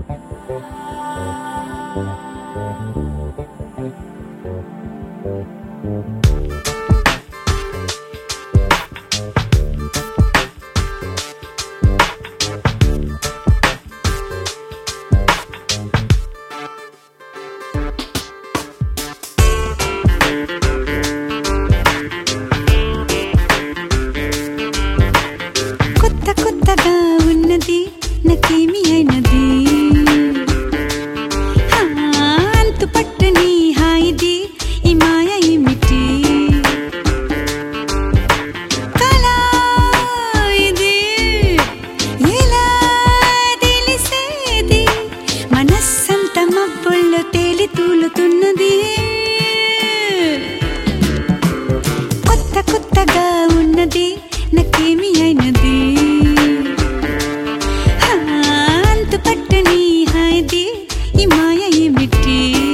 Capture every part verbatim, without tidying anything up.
నాకేమి అయినది అంతు పట్టని హాయిది ఈ మాయ ఏమిటి కళ ఇది ఎలా తెలిసేది మనస్సంత మబ్బుల్లో తేలి తూలుతున్నది కొత్త కొత్తగా ఉన్నది నాకేమి అయినది పట్టని హాయిది ఈ మాయ ఏమిటి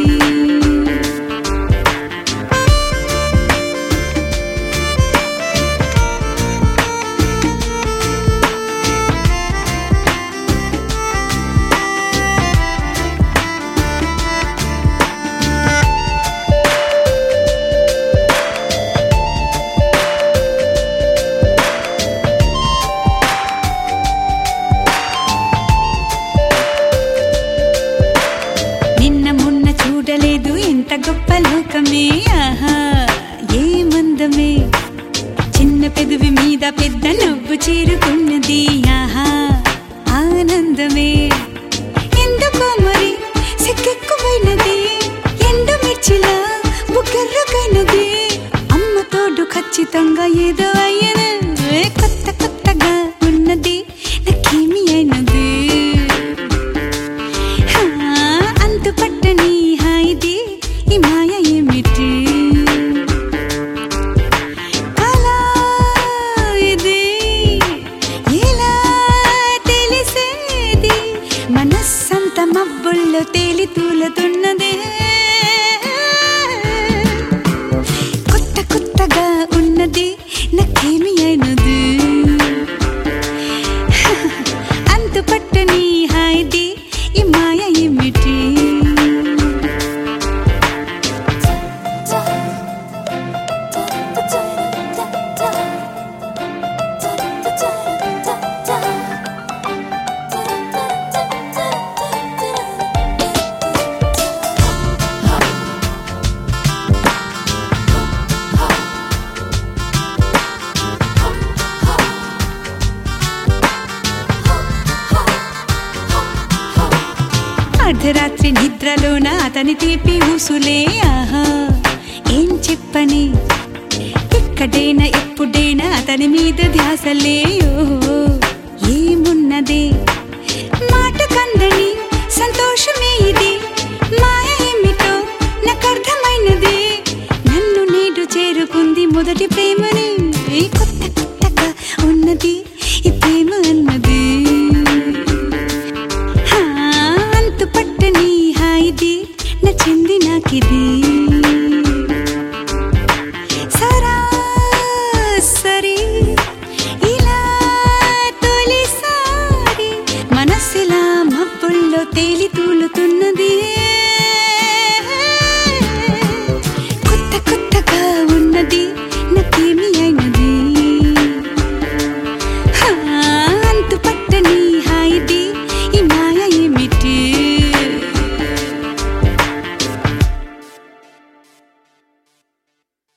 గొప్ప లోకమే ఆహా ఏ మందమే చిన్న పెదవి మీద పెద్ద నవ్వు చేరుకున్నది ఆహా ఆనందమే ఎందుకో మరి సిగ్గెక్కువైనది ఎండు మిర్చిలా బుగ్గర్రకైనది అమ్మ తోడు ఖచ్చితంగా ఏదో అయ్యను కొత్త కొత్తగా ఉన్నది నాకేమి అయినది అంతు పట్టని హాయిది ఈ మాయ ఏమిటి కళ ఇది ఎలా తెలిసేది మనస్సంత మబ్బుల్లో తేలి తూలుతున్నది కొత్త కొత్తగా ఉన్నది నాకేమి అయినది అంతు పట్టని హాయిది ఈ మాయ ఏమిటి అర్ధరాత్రి నిద్రలోన అతని తీపి ఊసులే ఆహా ఏం చెప్పని ఎక్కడైనా ఎప్పుడైనా అతని మీద ధ్యాసలే ఓహో ఏమున్నదే మాట కందని సంతోషమే ఇది మాయ ఏమిటో నాకర్థమైనది నన్ను నేడు చేరుకుంది మొదటి ప్రేమ